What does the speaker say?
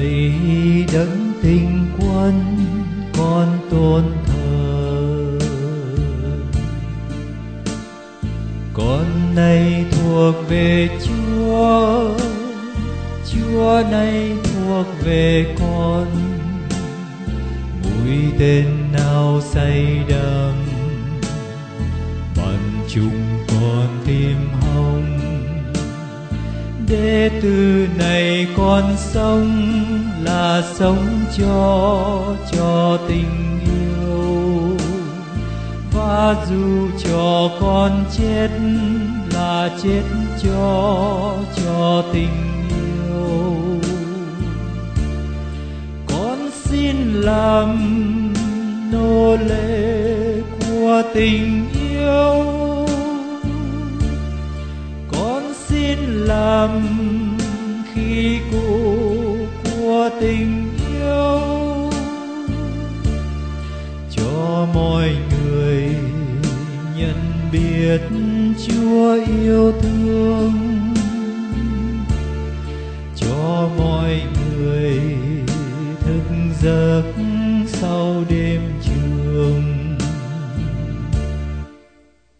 lạy đấng tinh quân con tôn thờ. Con này thuộc về Chúa, Chúa này thuộc về con. Mũi tên nào say đắm bắn trúng con tim hồng. Để từ này con sống là sống cho tình yêu, và dù cho con chết là chết cho tình yêu. Con xin làm nô lệ của tình yêu, con xin làm khí cụ của tình yêu, cho mọi người nhận biết Chúa yêu thương.